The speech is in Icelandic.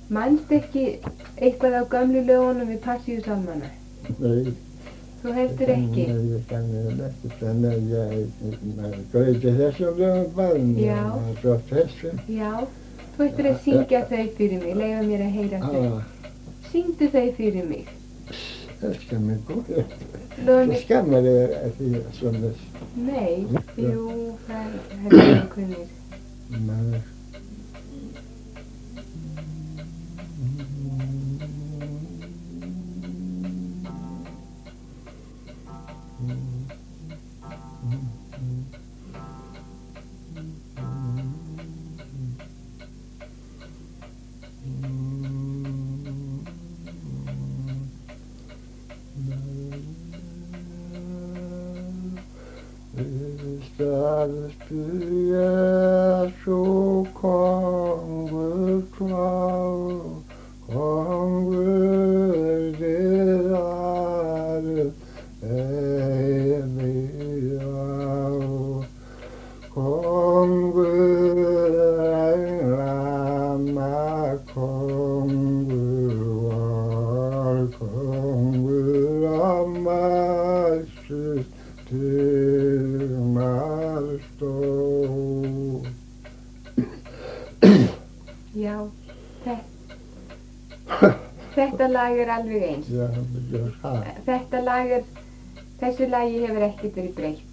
Manstu ekki eitthvað af gömlu lögunum við Passíusálmana? Nei. Þú heldur ekki? Nei, ég kann það ekki, þannig að ég gauti þessum lögum barn. Já. Svo þessu. Já, þú ættir að syngja þau fyrir mig, leyfa mér að heyra þau. Syngdu þau fyrir mig. Það skal mér góða. Lofa Það skammar þér að því svona. Nei, jú, það hefur kunnir. Nei. Jesú kongur klár, kongur viðar eilífur á, kongur englanna, kongur var, kongur á mæssu Já, þetta lag alveg eins. Já, Þetta lag þessu lagi hefur ekkert verið breytt.